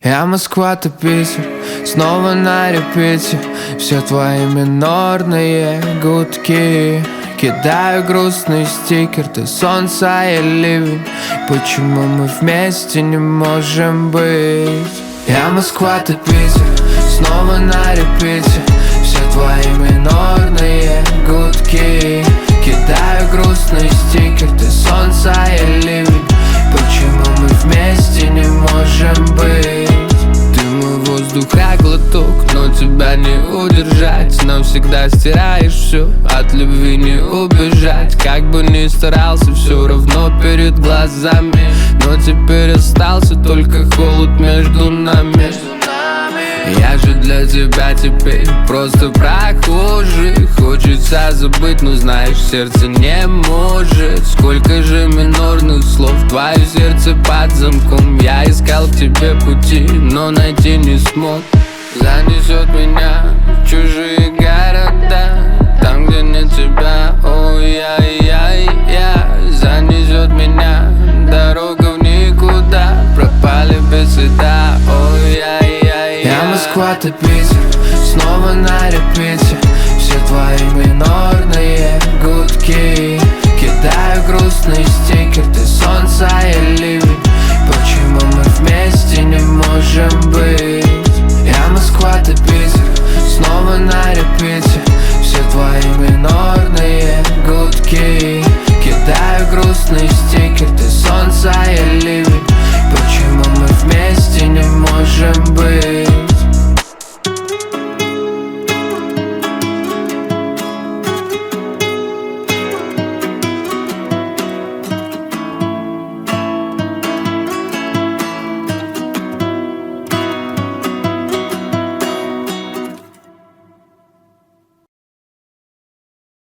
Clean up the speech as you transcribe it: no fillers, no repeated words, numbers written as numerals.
Я Москва, ты Питер, снова на репите. Все твои минорные гудки. Кидаю грустный стикер, ты солнце, я ливень. Почему мы вместе не можем быть? Я Москва, ты Питер, снова на репите. Все твои минорные гудки. Кидаю грустный стикер, ты солнце, я ливень. Почему мы вместе не можем быть? Воздуха глоток, но тебя не удержать. Навсегда стираешь все, от любви не убежать. Как бы ни старался, все равно перед глазами. Но теперь остался только холод между нами. Я же для тебя теперь просто прохожий. Хочется забыть, но знаешь, сердце не может. Сколько же минорных слов, твое сердце под замком. Я искал к тебе пути, но найти не смог. Занесет меня в чужие города, там, где нет тебя, ой-яй-яй-я. Занесет меня дорога в никуда, пропали без следа, ой-яй-яй-я. Я Москва, ты Питер, снова на репите. Все твои минорные